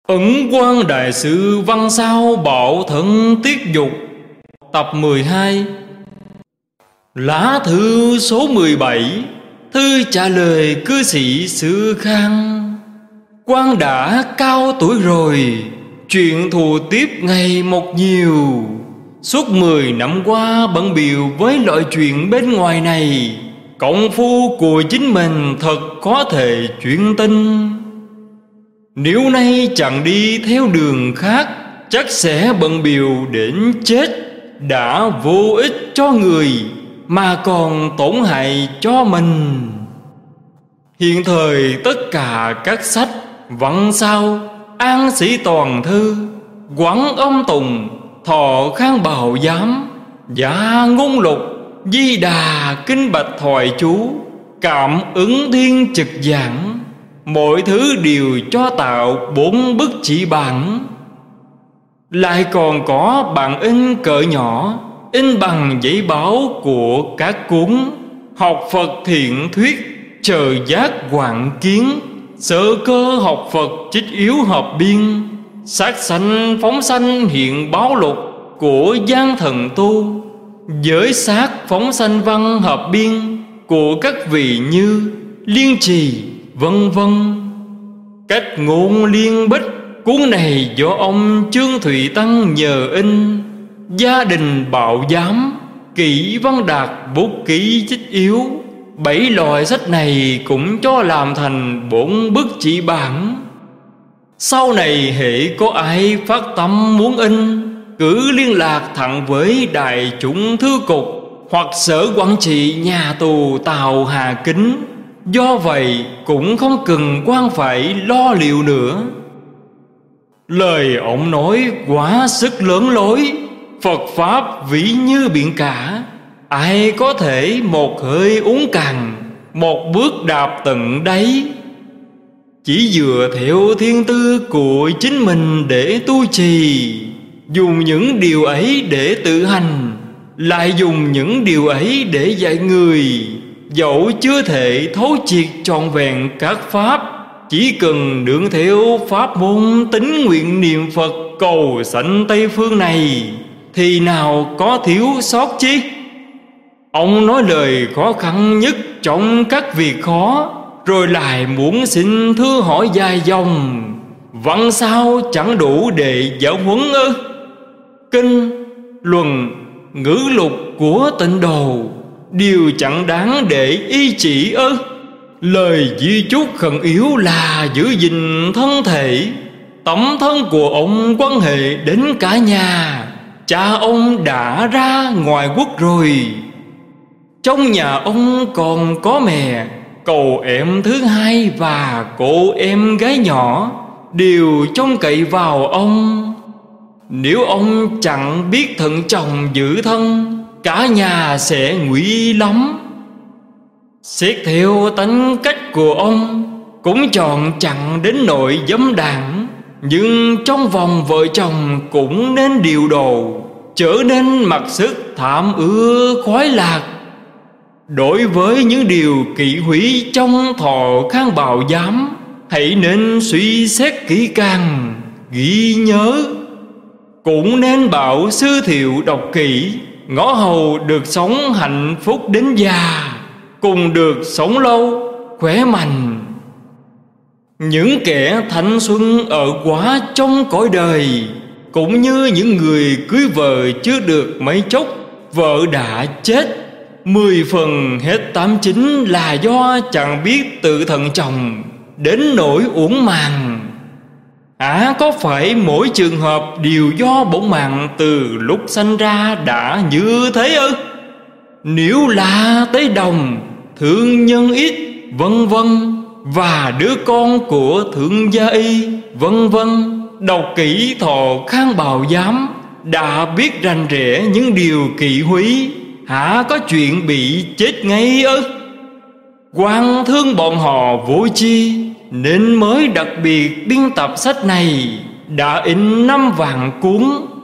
Ẩn Quan Đại Sư Văn Sao Bảo Thận Tiết Dục, tập 12. Lá thư số 17. Thư trả lời cư sĩ Sư Khang. Quan đã cao tuổi rồi, chuyện thù tiếp ngày một nhiều. Suốt 10 năm qua bận bịu với loại chuyện bên ngoài này, công phu của chính mình thật có thể chuyển tinh. Nếu nay chẳng đi theo đường khác, chắc sẽ bận bịu đến chết. Đã vô ích cho người mà còn tổn hại cho mình. Hiện thời tất cả các sách Văn Sao, An Sĩ Toàn Thư, Quảng Âm Tùng, Thọ Khang Bào Giám, Dạ Ngôn Lục, Di Đà Kinh Bạch Thoại Chú, Cảm Ứng Thiên Trực Giảng, mọi thứ đều cho tạo 4 bức chỉ bản. Lại còn có bản in cỡ nhỏ, in bằng giấy báo của các cuốn Học Phật Thiện Thuyết, Trợ Giác Hoạn Kiến, Sơ Cơ Học Phật Trích Yếu Hợp Biên, Sát Sanh Phóng Sanh Hiện Báo Lục của Giang Thần Tu, Giới Sát Phóng Sanh Văn Hợp Biên của các vị như Liên Trì, vân vân. Cách ngôn liên bích, cuốn này do ông Trương Thụy Tăng nhờ in. Gia đình Bảo Giám, Kỷ Văn Đạt bút ký Trích Yếu. 7 loại sách này cũng cho làm thành 4 bức chỉ bản. Sau này hễ có ai phát tâm muốn in, cứ liên lạc thẳng với Đại Chủng Thư Cục hoặc Sở Quản trị Nhà tù Tàu Hà Kính. Do vậy cũng không cần quan phải lo liệu nữa. Lời ông nói quá sức lớn lối. Phật Pháp vĩ như biển cả, ai có thể một hơi uống cạn, một bước đạp tận đáy. Chỉ dựa theo thiên tư của chính mình để tu trì, dùng những điều ấy để tự hành, lại dùng những điều ấy để dạy người. Dẫu chưa thể thấu triệt trọn vẹn các pháp, chỉ cần nương theo pháp môn tín nguyện niệm Phật cầu sanh Tây Phương này, thì nào có thiếu sót chi. Ông nói lời khó khăn nhất trong các việc khó, rồi lại muốn xin thưa hỏi dài dòng. Văn sao chẳng đủ để giáo huấn ư? Kinh, luận, ngữ lục của Tịnh Độ điều chẳng đáng để y chỉ ư? Lời di chúc khẩn yếu là giữ gìn thân thể. Tấm thân của ông quan hệ đến cả nhà. Cha ông đã ra ngoài quốc rồi. Trong nhà ông còn có mẹ, cậu em thứ hai và cô em gái nhỏ đều trông cậy vào ông. Nếu ông chẳng biết thận trọng giữ thân, cả nhà sẽ nguy lắm. Xét theo tánh cách của ông, cũng chọn chẳng đến nỗi dâm đảng, nhưng trong vòng vợ chồng cũng nên điều độ, trở nên mặc sức tham ưa khoái lạc. Đối với những điều kỵ hủy trong Thọ Khang Bào Giám, hãy nên suy xét kỹ càng, ghi nhớ. Cũng nên bảo Sư Thiệu đọc kỹ, ngõ hầu được sống hạnh phúc đến già, cùng được sống lâu, khỏe mạnh. Những kẻ thanh xuân ở quá trong cõi đời, cũng như những người cưới vợ chưa được mấy chốc, vợ đã chết, 10 phần hết 89 là do chẳng biết tự thận trọng, đến nỗi uổng màng. Có phải mỗi trường hợp đều do bổn mạng từ lúc sanh ra đã như thế ư? Nếu là Tế Đồng, thương nhân ít, vân vân, và đứa con của Thượng Gia Y, vân vân, đọc kỹ Thọ Khang Bào Giám, đã biết rành rẽ những điều kỵ húy, hả có chuyện bị chết ngay ư? Quan thương bọn họ vô chi, nên mới đặc biệt biên tập sách này, đã in 5 vạn cuốn.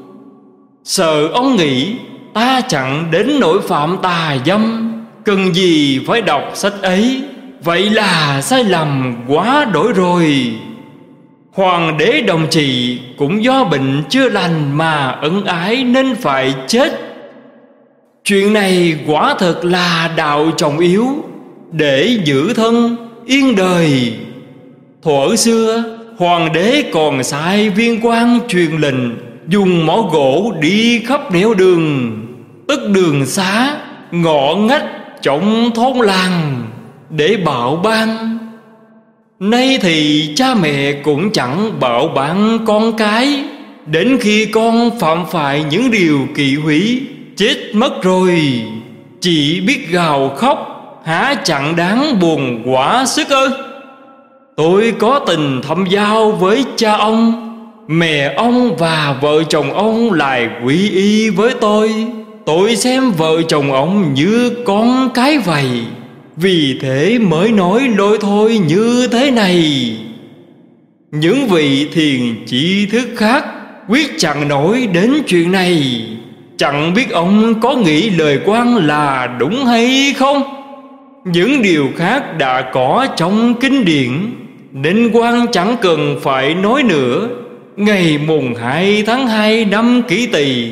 Sợ ông nghĩ ta chẳng đến nỗi phạm tà dâm, cần gì phải đọc sách ấy. Vậy là sai lầm quá đổi rồi. Hoàng đế Đồng Trì cũng do bệnh chưa lành mà ân ái nên phải chết. Chuyện này quả thật là đạo trọng yếu, để giữ thân yên đời. Thuở xưa hoàng đế còn sai viên quan truyền lệnh dùng mỏ gỗ đi khắp nẻo đường, tức đường xá, ngõ ngách trong thôn làng để bạo ban. Nay thì cha mẹ cũng chẳng bạo ban con cái, đến khi con phạm phải những điều kỵ hủy, chết mất rồi, chỉ biết gào khóc, há chẳng đáng buồn quá sức ư? Tôi có tình thâm giao với cha ông, mẹ ông và vợ chồng ông lại quy y với tôi xem vợ chồng ông như con cái vậy, vì thế mới nói lôi thôi như thế này. Những vị thiền tri thức khác quyết chẳng nói đến chuyện này. Chẳng biết ông có nghĩ lời quan là đúng hay không? Những điều khác đã có trong kinh điển, nên quan chẳng cần phải nói nữa. Ngày mùng 2 tháng 2 năm Kỷ Tỵ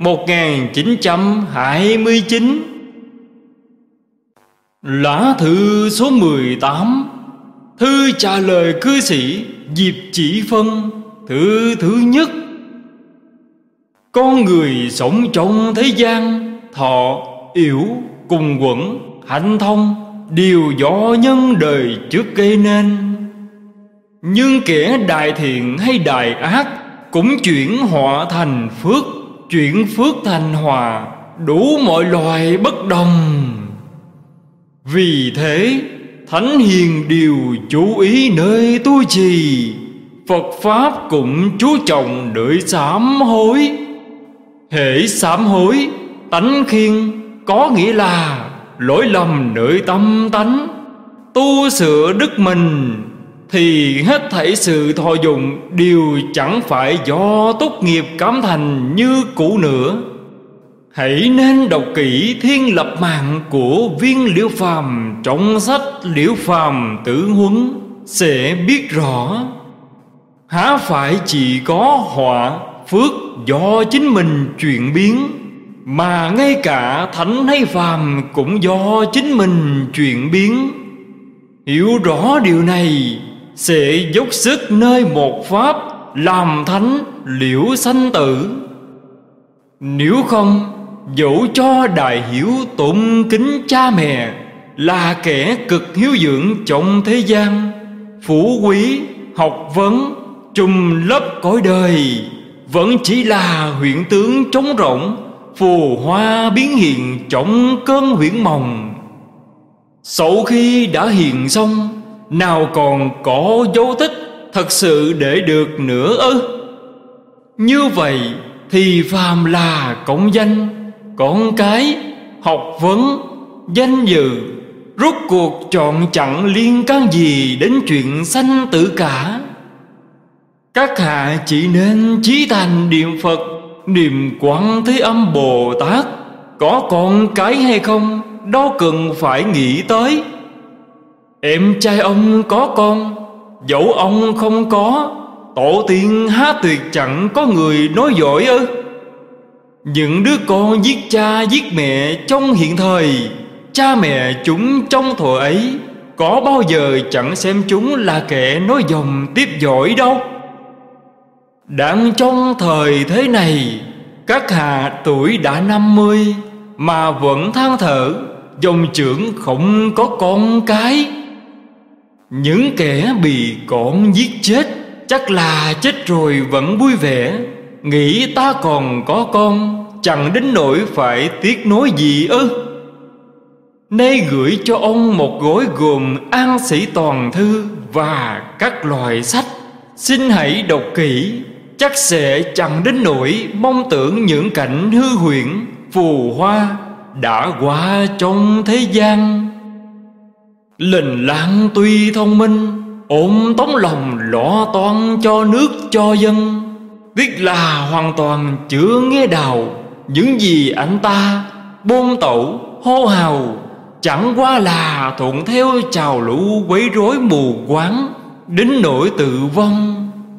1929. Lá thư số 18. Thư trả lời cư sĩ Diệp Chỉ Phân. Thư thứ nhất. Con người sống trong thế gian, thọ, yểu, cùng quẩn, hạnh thông đều do nhân đời trước gây nên. Nhưng kẻ đại thiện hay đại ác cũng chuyển họa thành phước, chuyển phước thành hòa, đủ mọi loài bất đồng. Vì thế thánh hiền đều chú ý nơi tu trì, Phật Pháp cũng chú trọng đợi sám hối. Hễ sám hối, tánh khiên, có nghĩa là lỗi lầm nơi tâm tánh, tu sửa đức mình, thì hết thảy sự thọ dụng đều chẳng phải do tốt nghiệp cảm thành như cũ nữa. Hãy nên đọc kỹ Thiên Lập Mạng của Viên Liễu Phàm trong sách Liễu Phàm Tử Huấn sẽ biết rõ. Há phải chỉ có họa phước do chính mình chuyển biến, mà ngay cả thánh hay phàm cũng do chính mình chuyển biến. Hiểu rõ điều này sẽ dốc sức nơi một pháp làm thánh liễu sanh tử. Nếu không, dẫu cho đại hiếu tôn kính cha mẹ, là kẻ cực hiếu dưỡng trong thế gian, phú quý, học vấn, trùm lấp cõi đời, vẫn chỉ là huyễn tướng trống rỗng, phù hoa biến hiện trong cơn huyễn mộng. Sau khi đã hiện xong, nào còn có dấu tích thật sự để được nữa ư? Như vậy thì phàm là công danh, con cái, học vấn, danh dự, rốt cuộc chọn chẳng liên can gì đến chuyện sanh tử cả. Các hạ chỉ nên chí thành niệm Phật, niệm Quán Thế Âm Bồ Tát. Có con cái hay không đâu cần phải nghĩ tới. Em trai ông có con, dẫu ông không có, tổ tiên há tuyệt chẳng có người nói giỏi ư? Những đứa con giết cha giết mẹ trong hiện thời, cha mẹ chúng trong thuở ấy có bao giờ chẳng xem chúng là kẻ nói dòng tiếp giỏi đâu. Đang trong thời thế này, các hạ tuổi đã 50 mà vẫn than thở dòng trưởng không có con cái. Những kẻ bị con giết chết chắc là chết rồi vẫn vui vẻ, nghĩ ta còn có con, chẳng đến nỗi phải tiếc nuối gì ư? Nay gửi cho ông một gói gồm An Sĩ Toàn Thư và các loại sách, xin hãy đọc kỹ, chắc sẽ chẳng đến nỗi mong tưởng những cảnh hư huyễn, phù hoa đã qua trong thế gian. Lình Lan tuy thông minh, ôm tấm lòng lo toan cho nước cho dân, tiếc là hoàn toàn chưa nghe đạo những gì anh ta bôn tẩu hô hào, chẳng qua là thuận theo trào lũ quấy rối mù quáng, đến nỗi tự vong.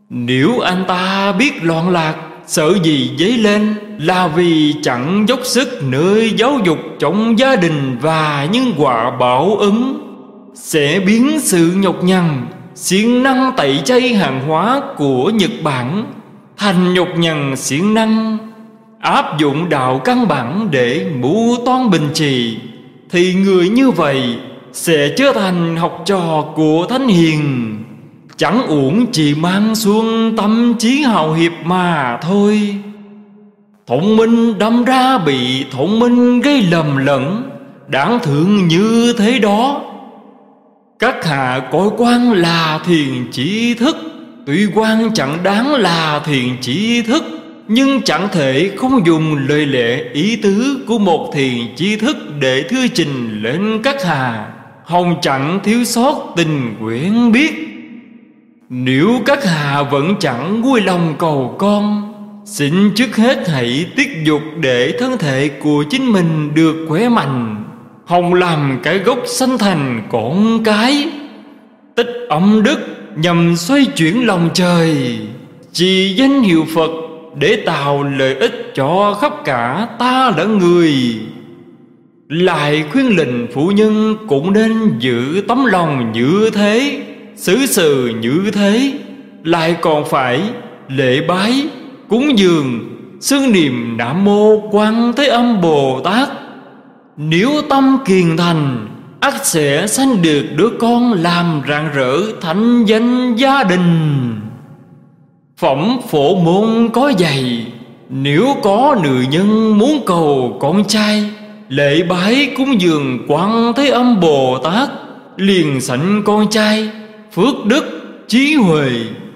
Nếu anh ta biết loạn lạc, sợ gì dấy lên, là vì chẳng dốc sức nơi giáo dục trong gia đình và những quả báo ứng, sẽ biến sự nhọc nhằn, siêng năng tẩy chay hàng hóa của Nhật Bản thành nhọc nhằn siêng năng áp dụng đạo căn bản để mưu toan bình trì, thì người như vậy sẽ trở thành học trò của Thánh Hiền, chẳng uổng chỉ mang xuống tâm trí hào hiệp mà thôi. Thông minh đâm ra bị thông minh gây lầm lẫn, đáng thương như thế đó. Các hạ coi quan là thiền trí thức, tuy quan chẳng đáng là thiền trí thức, nhưng chẳng thể không dùng lời lẽ ý tứ của một thiền trí thức để thưa trình lên các hạ, hồng chẳng thiếu sót tình quen biết. Nếu các hạ vẫn chẳng vui lòng cầu con, xin trước hết hãy tiết dục để thân thể của chính mình được khỏe mạnh, hồng làm cái gốc sanh thành con cái, tích âm đức nhằm xoay chuyển lòng trời, trì danh hiệu Phật để tạo lợi ích cho khắp cả ta lẫn người. Lại khuyên lệnh phụ nhân cũng nên giữ tấm lòng như thế, xử sự như thế, lại còn phải lễ bái, cúng dường, xưng niệm Nam Mô Quan Thế Âm Bồ Tát. Nếu tâm kiền thành, ắt sẽ sanh được đứa con làm rạng rỡ thánh danh gia đình. Phẩm phổ môn có dạy, nếu có nữ nhân muốn cầu con trai, lễ bái cúng dường Quan Thế Âm Bồ Tát, liền sanh con trai, phước đức trí huệ.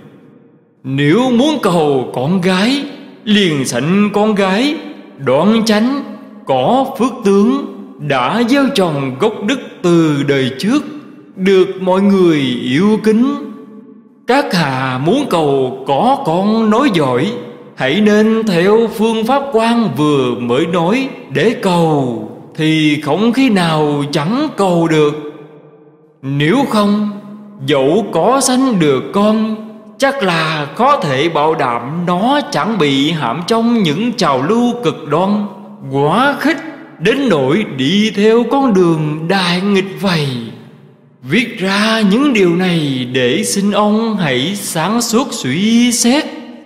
Nếu muốn cầu con gái, liền sanh con gái, đoan chánh, có phước tướng, đã gieo trồng gốc đức từ đời trước, được mọi người yêu kính. Các hạ muốn cầu có con nối giỏi, hãy nên theo phương pháp quan vừa mới nói để cầu, thì không khi nào chẳng cầu được. Nếu không, dẫu có sanh được con, chắc là khó thể bảo đảm nó chẳng bị hãm trong những trào lưu cực đoan, quá khích đến nỗi đi theo con đường đại nghịch vậy. Viết ra những điều này để xin ông hãy sáng suốt suy xét.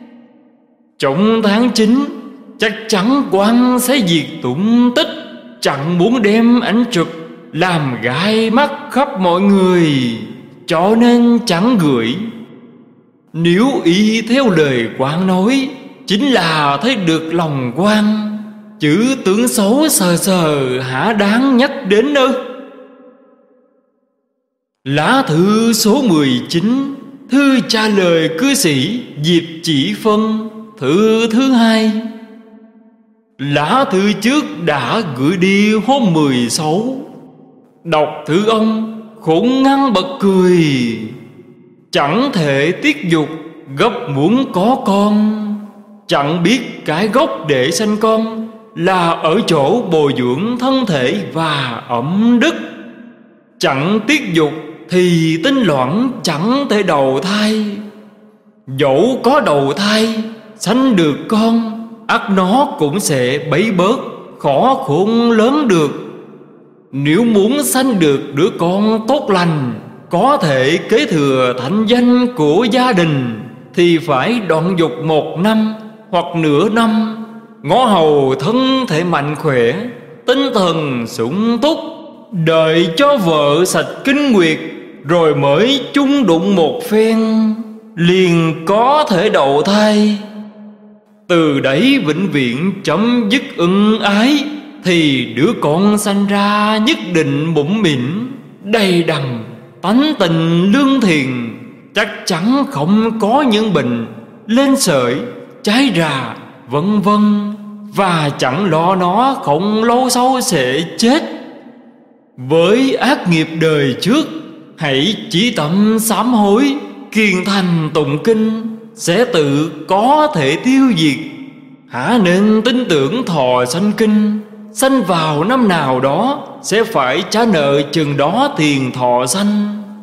Trong tháng 9, chắc chắn quan sẽ diệt tung tích, chẳng muốn đem ánh trực làm gai mắt khắp mọi người, cho nên chẳng gửi. Nếu y theo lời quan nói, chính là thấy được lòng quan, chữ tướng xấu sờ sờ hả đáng nhắc đến ư? Lá thư số 19, thư trả lời cư sĩ Diệp Chỉ Phân, thư thứ 2. Lá thư trước đã gửi đi hôm 16. Đọc thư ông khốn ngăn bật cười. Chẳng thể tiết dục, gấp muốn có con. Chẳng biết cái gốc để sanh con là ở chỗ bồi dưỡng thân thể và ẩm đức. Chẳng tiết dục thì tinh loãng chẳng thể đầu thai. Dẫu có đầu thai, sanh được con, ắt nó cũng sẽ bấy bớt, khó khôn lớn được. Nếu muốn sanh được đứa con tốt lành, có thể kế thừa thánh danh của gia đình, thì phải đoạn dục 1 năm hoặc nửa năm, ngõ hầu thân thể mạnh khỏe, tinh thần sung túc, đợi cho vợ sạch kinh nguyệt, rồi mới chung đụng một phen, liền có thể đậu thai. Từ đấy vĩnh viễn chấm dứt ân ái, thì đứa con sanh ra nhất định mũm mĩm, đầy đặn, tánh tình lương thiện, chắc chắn không có những bệnh lên sởi, trái rà, vân vân, và chẳng lo nó không lâu sau sẽ chết. Với ác nghiệp đời trước, hãy chí tâm sám hối, kiên thành tụng kinh, sẽ tự có thể tiêu diệt. Hả nên tin tưởng thọ sanh kinh, sanh vào năm nào đó sẽ phải trả nợ chừng đó tiền thọ sanh.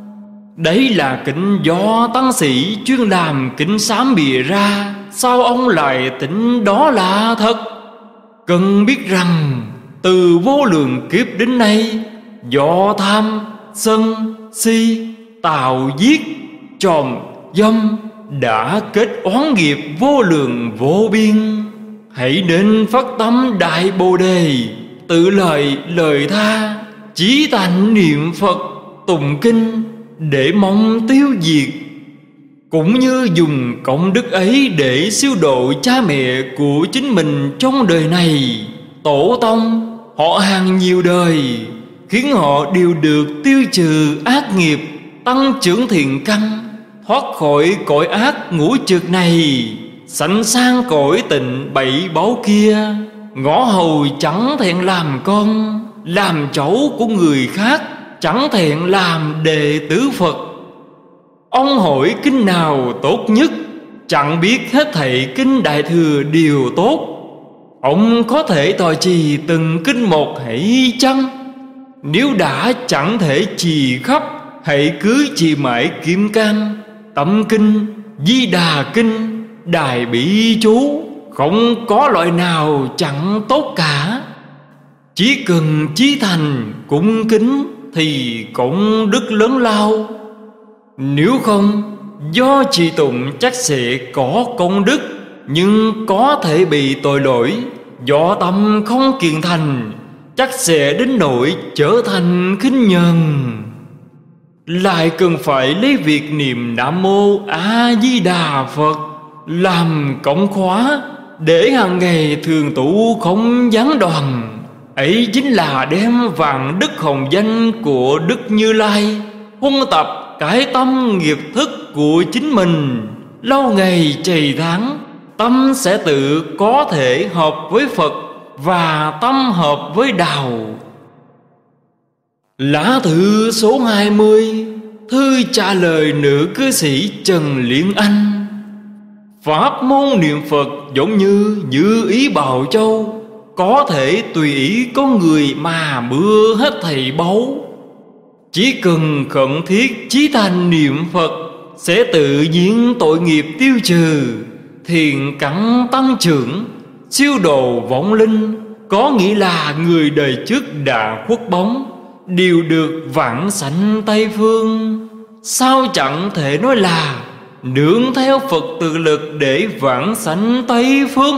Đấy là kính do tăng sĩ chuyên làm kính sám bìa ra. Sao ông lại tính đó là thật? Cần biết rằng từ vô lượng kiếp đến nay, do tham, sân, si, tạo giết, trộm, dâm đã kết oán nghiệp vô lượng vô biên. Hãy nên phát tâm đại bồ đề, tự lời tha, chí thành niệm Phật, tụng kinh để mong tiêu diệt. Cũng như dùng công đức ấy để siêu độ cha mẹ của chính mình trong đời này, tổ tông, họ hàng nhiều đời, khiến họ đều được tiêu trừ ác nghiệp, tăng trưởng thiện căn, thoát khỏi cõi ác ngũ trược này, sanh sang cõi tịnh bảy báu kia. Ngõ hầu chẳng thẹn làm con, làm cháu của người khác, chẳng thẹn làm đệ tử Phật. Ông hỏi kinh nào tốt nhất, chẳng biết hết thảy kinh Đại Thừa đều tốt. Ông có thể tòa trì từng kinh một hãy chăng? Nếu đã chẳng thể trì khắp, hãy cứ trì mãi Kim Cang, Tâm Kinh, Di Đà Kinh, Đại Bỉ Chú. Không có loại nào chẳng tốt cả. Chỉ cần chí thành cung kính thì cũng đức lớn lao. Nếu không, do trì tụng chắc sẽ có công đức, nhưng có thể bị tội lỗi. Do tâm không kiền thành, chắc sẽ đến nỗi trở thành khinh nhờn. Lại cần phải lấy việc niệm Nam Mô A Di Đà Phật làm công khóa, để hàng ngày thường tụ không gián đoạn. Ấy chính là đem vạn đức hồng danh của Đức Như Lai huân tập cái tâm nghiệp thức của chính mình. Lâu ngày trì tháng, tâm sẽ tự có thể hợp với Phật và tâm hợp với Đạo. Lá thư số 20, thư trả lời nữ cư sĩ Trần Liên Anh. Pháp môn niệm Phật giống như ý bào châu, có thể tùy ý con người mà bưa hết thảy báu. Chỉ cần khẩn thiết chí thành niệm Phật, sẽ tự nhiên tội nghiệp tiêu trừ, thiện căn tăng trưởng, siêu độ vong linh. Có nghĩa là người đời trước đã khuất bóng, đều được vãng sanh Tây Phương. Sao chẳng thể nói là nương theo Phật tự lực để vãng sanh Tây Phương?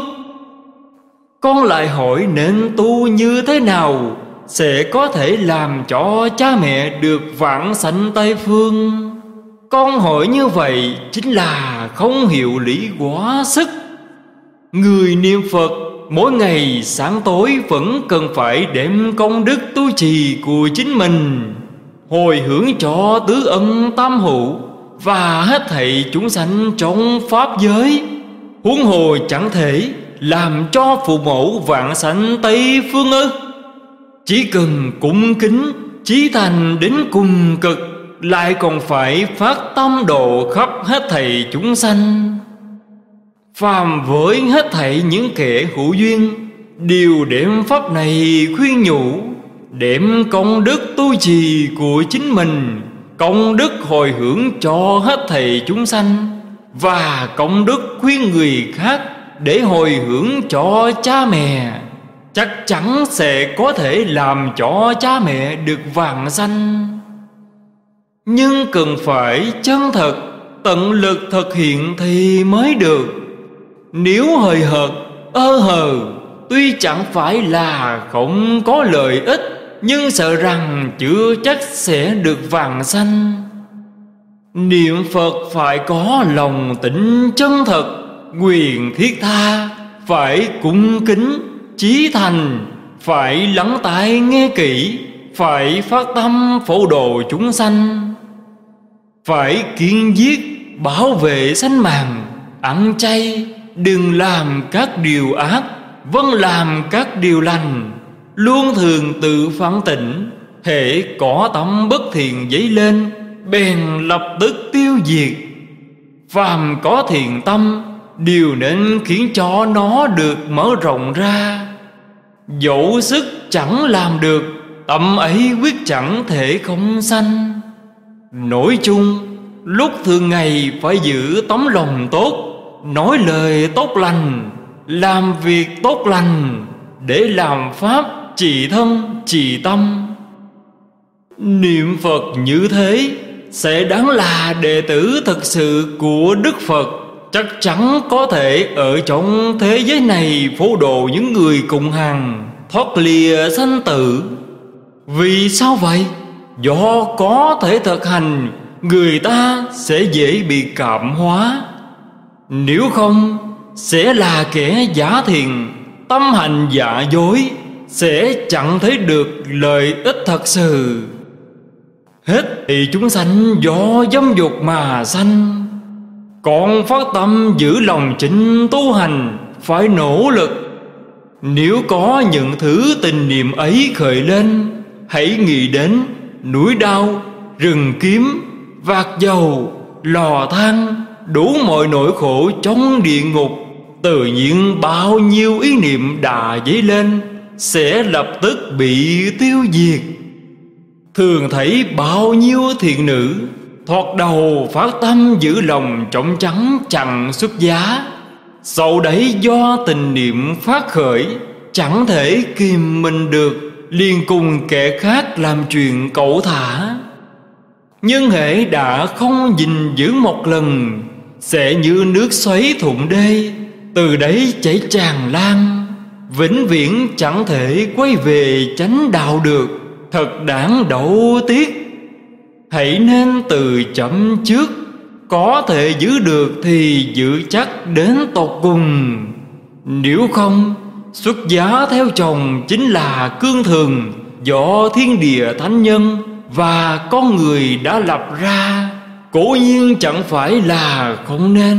Con lại hỏi nên tu như thế nào sẽ có thể làm cho cha mẹ được vãng sanh Tây Phương? Con hỏi như vậy chính là không hiểu lý quá sức. Người niệm Phật mỗi ngày sáng tối vẫn cần phải đem công đức tu trì của chính mình hồi hướng cho tứ ân tam hữu và hết thảy chúng sanh trong pháp giới. Huống hồ chẳng thể làm cho phụ mẫu vãng sanh Tây Phương ư? Chỉ cần cung kính chí thành đến cùng cực, lại còn phải phát tâm độ khắp hết thảy chúng sanh. Phàm với hết thảy những kẻ hữu duyên, đều đem pháp này khuyên nhủ, đem công đức tu trì của chính mình, công đức hồi hướng cho hết thảy chúng sanh, và công đức khuyên người khác để hồi hướng cho cha mẹ, chắc chắn sẽ có thể làm cho cha mẹ được vãng sanh. Nhưng cần phải chân thật, tận lực thực hiện thì mới được. Nếu hời hợt, ơ hờ, tuy chẳng phải là không có lợi ích, nhưng sợ rằng chưa chắc sẽ được vãng sanh. Niệm Phật phải có lòng tĩnh chân thật, nguyện thiết tha, phải cung kính, chí thành, phải lắng tai nghe kỹ, phải phát tâm phổ độ chúng sanh, phải kiên giết bảo vệ sanh mạng, ăn chay, đừng làm các điều ác, vâng làm các điều lành, luôn thường tự phản tỉnh. Hễ có tâm bất thiện dấy lên, bèn lập tức tiêu diệt. Phàm có thiện tâm, đều nên khiến cho nó được mở rộng ra. Dẫu sức chẳng làm được, tâm ấy quyết chẳng thể không sanh. Nói chung, lúc thường ngày phải giữ tấm lòng tốt, nói lời tốt lành, làm việc tốt lành, để làm pháp trị thân trị tâm. Niệm Phật như thế sẽ đáng là đệ tử thật sự của Đức Phật, chắc chắn có thể ở trong thế giới này phổ độ những người cùng hàng, thoát lìa sanh tử. Vì sao vậy? Do có thể thực hành, người ta sẽ dễ bị cảm hóa. Nếu không, sẽ là kẻ giả thiền, tâm hành giả dối, sẽ chẳng thấy được lợi ích thật sự. Hết thì chúng sanh do dâm dục mà sanh. Còn phát tâm giữ lòng chính tu hành, phải nỗ lực. Nếu có những thứ tình niệm ấy khởi lên, hãy nghĩ đến núi đao, rừng kiếm, vạc dầu, lò than, đủ mọi nỗi khổ trong địa ngục. Tự nhiên bao nhiêu ý niệm đã dấy lên sẽ lập tức bị tiêu diệt. Thường thấy bao nhiêu thiện nữ thoạt đầu phát tâm giữ lòng trong trắng chẳng xuất giá, sau đấy do tình niệm phát khởi, chẳng thể kìm mình được, liền cùng kẻ khác làm chuyện cẩu thả. Nhưng hễ đã không gìn giữ một lần, sẽ như nước xoáy thủng đê, từ đấy chảy tràn lan, vĩnh viễn chẳng thể quay về chánh đạo được. Thật đáng đau tiếc. Hãy nên từ chậm trước, có thể giữ được thì giữ chắc đến tột cùng. Nếu không, xuất giá theo chồng chính là cương thường do thiên địa thánh nhân và con người đã lập ra, cố nhiên chẳng phải là không nên.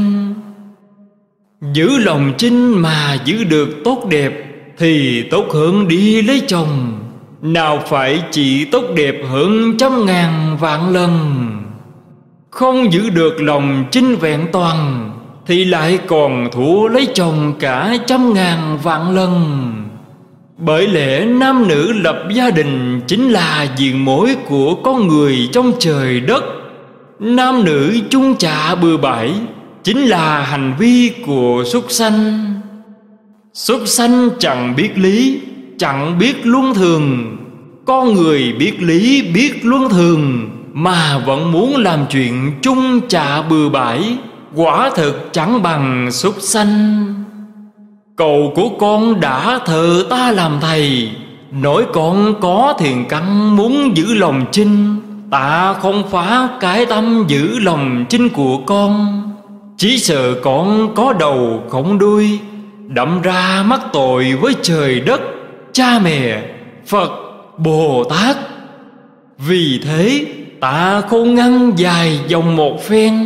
Giữ lòng chinh mà giữ được tốt đẹp thì tốt hơn đi lấy chồng, nào phải chỉ tốt đẹp hơn trăm ngàn vạn lần. Không giữ được lòng chinh vẹn toàn thì lại còn thua lấy chồng cả trăm ngàn vạn lần. Bởi lẽ nam nữ lập gia đình chính là diện mối của con người trong trời đất. Nam nữ chung chạ bừa bãi chính là hành vi của súc sanh. Súc sanh chẳng biết lý, chẳng biết luân thường. Con người biết lý biết luân thường mà vẫn muốn làm chuyện chung chạ bừa bãi, quả thực chẳng bằng súc sanh. Cầu của con đã thờ ta làm thầy, nói con có thiền căn muốn giữ lòng chinh, ta không phá cái tâm giữ lòng chinh của con. Chỉ sợ con có đầu không đuôi, đâm ra mắc tội với trời đất, cha mẹ, Phật, Bồ Tát. Vì thế ta khôn ngăn dài dòng một phen.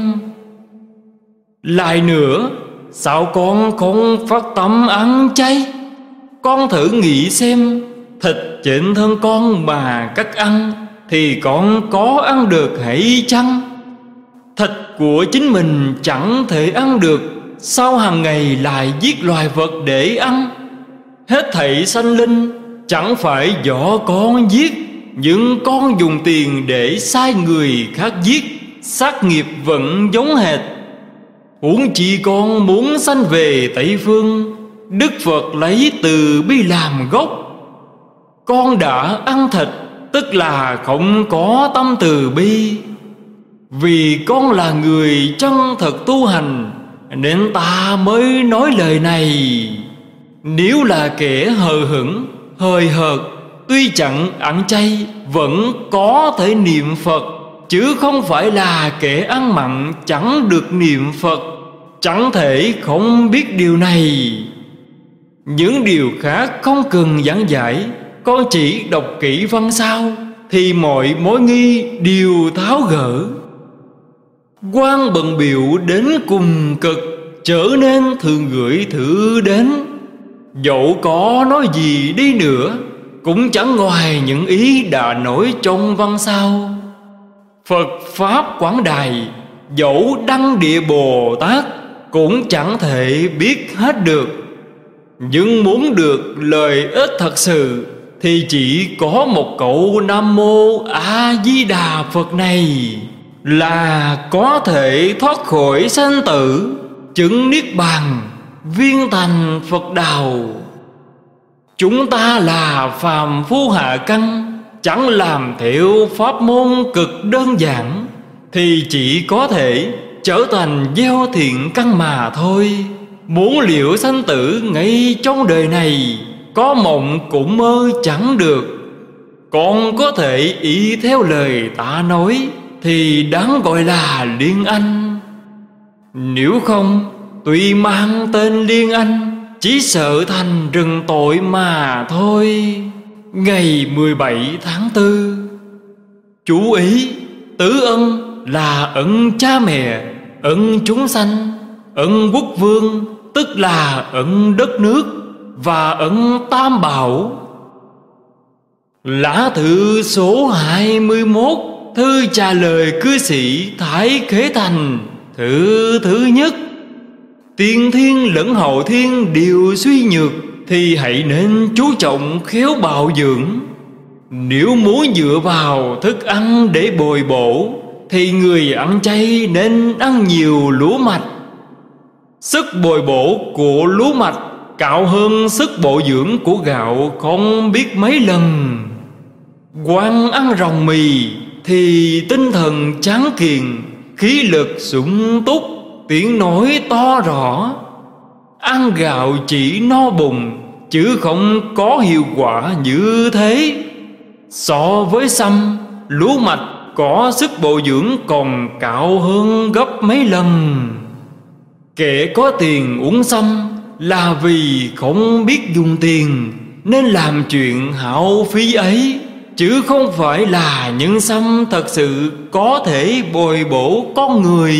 Lại nữa, sao con không phát tâm ăn chay? Con thử nghĩ xem, thịt trên thân con mà cắt ăn thì con có ăn được hay chăng? Thịt của chính mình chẳng thể ăn được, sao hàng ngày lại giết loài vật để ăn? Hết thảy sanh linh chẳng phải do con giết, nhưng con dùng tiền để sai người khác giết, sát nghiệp vẫn giống hệt. Huống chi con muốn sanh về Tây Phương, Đức Phật lấy từ bi làm gốc. Con đã ăn thịt, tức là không có tâm từ bi. Vì con là người chân thật tu hành, nên ta mới nói lời này. Nếu là kẻ hờ hững, hời hợt, tuy chẳng ăn chay vẫn có thể niệm Phật, chứ không phải là kẻ ăn mặn chẳng được niệm Phật, chẳng thể không biết điều này. Những điều khác không cần giảng giải, con chỉ đọc kỹ văn sao thì mọi mối nghi đều tháo gỡ. Quan bận bịu đến cùng cực, trở nên thường gửi thư đến. Dẫu có nói gì đi nữa, cũng chẳng ngoài những ý đã nổi trong văn sao. Phật Pháp quảng đại, dẫu đăng địa Bồ Tát, cũng chẳng thể biết hết được. Nhưng muốn được lợi ích thật sự thì chỉ có một câu Nam Mô A Di Đà Phật này. là có thể thoát khỏi sanh tử, chứng niết bàn, viên thành Phật đạo. Chúng ta là phàm phu hạ căn, chẳng làm theo pháp môn cực đơn giản, thì chỉ có thể trở thành gieo thiện căn mà thôi. Muốn liễu sanh tử ngay trong đời này, có mộng cũng mơ chẳng được. Còn có thể ý theo lời ta nói, thì đáng gọi là Liên Anh. Nếu không, tuy mang tên Liên Anh, chỉ sợ thành rừng tội mà thôi. Ngày 17 tháng 4. Chú ý, tứ ân là ân cha mẹ, ân chúng sanh, ân quốc vương, tức là ân đất nước, và ân tam bảo. Lá thư số 21, thư trả lời cư sĩ Thái Khế Thành. Thứ nhất: tiên thiên lẫn hậu thiên đều suy nhược, thì hãy nên chú trọng khéo bảo dưỡng. Nếu muốn dựa vào thức ăn để bồi bổ, thì người ăn chay nên ăn nhiều lúa mạch. Sức bồi bổ của lúa mạch cao hơn sức bổ dưỡng của gạo không biết mấy lần. Quan ăn ròng mì thì tinh thần tráng kiện, khí lực sung túc, tiếng nói to rõ. Ăn gạo chỉ no bụng, chứ không có hiệu quả như thế. So với sâm, lúa mạch có sức bổ dưỡng còn cao hơn gấp mấy lần. Kẻ có tiền uống sâm là vì không biết dùng tiền, nên làm chuyện hão phí ấy, chứ không phải là những sâm thật sự có thể bồi bổ con người.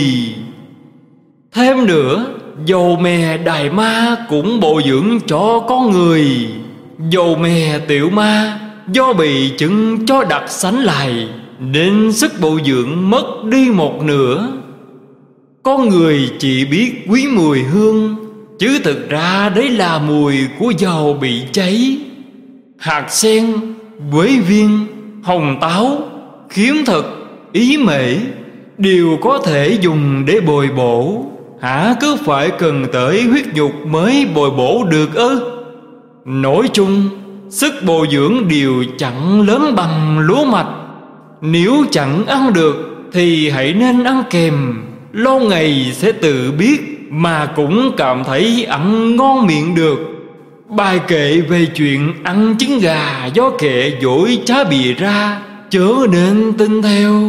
Thêm nữa, dầu mè Đài Ma cũng bổ dưỡng cho con người. Dầu mè Tiểu Ma do bị chứng cho đặc sánh lại, nên sức bổ dưỡng mất đi một nửa. Con người chỉ biết quý mùi hương, chứ thực ra đấy là mùi của dầu bị cháy. Hạt sen, quế viên, hồng táo, khiếm thực, ý mễ đều có thể dùng để bồi bổ. Hả cứ phải cần tới huyết nhục mới bồi bổ được ư? Nói chung, sức bồi dưỡng đều chẳng lớn bằng lúa mạch. Nếu chẳng ăn được thì hãy nên ăn kèm, lâu ngày sẽ tự biết mà cũng cảm thấy ăn ngon miệng được. Bài kệ về chuyện ăn trứng gà do kệ dối trá bìa ra, chớ nên tin theo.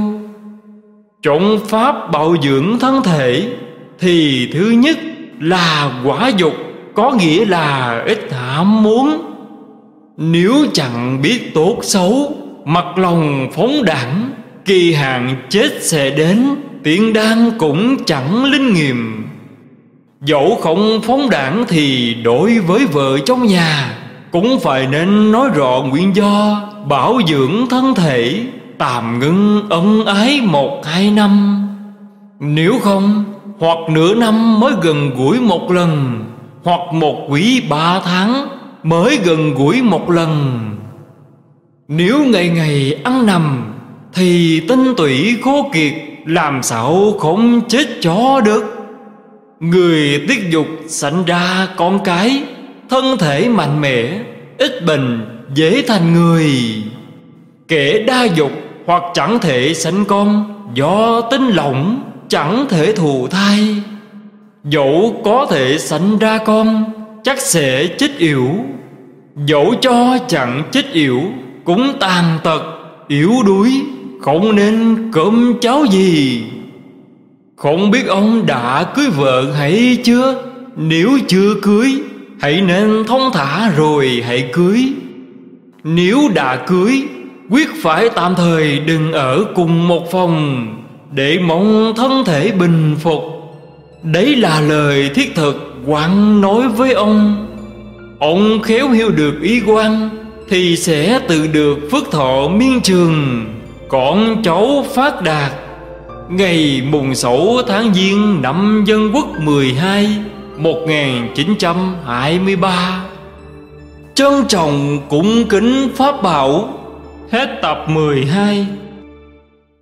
Trong pháp bảo dưỡng thân thể thì thứ nhất là quả dục, có nghĩa là ít ham muốn. Nếu chẳng biết tốt xấu, mặc lòng phóng đãng, kỳ hạn chết sẽ đến, tiền đan cũng chẳng linh nghiệm. Dẫu không phóng đãng thì đối với vợ trong nhà cũng phải nên nói rõ nguyên do, bảo dưỡng thân thể, tạm ngưng ân ái 1-2 năm. Nếu không, hoặc nửa năm mới gần gũi một lần, hoặc một quý 3 tháng mới gần gũi một lần. Nếu ngày ngày ăn nằm thì tinh tủy khô kiệt, làm sao không chết chó được. Người tiết dục sanh ra con cái, thân thể mạnh mẽ, ít bệnh, dễ thành người. Kẻ đa dục hoặc chẳng thể sanh con do tinh lỏng, chẳng thể thụ thai. Dẫu có thể sanh ra con, chắc sẽ chết yểu. Dẫu cho chẳng chết yểu, cũng tàn tật, yếu đuối, không nên cơm cháo gì. Không biết ông đã cưới vợ hay chưa? Nếu chưa cưới, hãy nên thong thả rồi hãy cưới. Nếu đã cưới, quyết phải tạm thời đừng ở cùng một phòng, để mong thân thể bình phục. Đấy là lời thiết thực Quan nói với ông. Ông khéo hiểu được ý Quan thì sẽ tự được phước thọ miên trường, con cháu phát đạt. Ngày mùng 6 tháng Giêng năm Dân Quốc 12 1923. Trân trọng cung kính Pháp Bảo. Hết tập 12.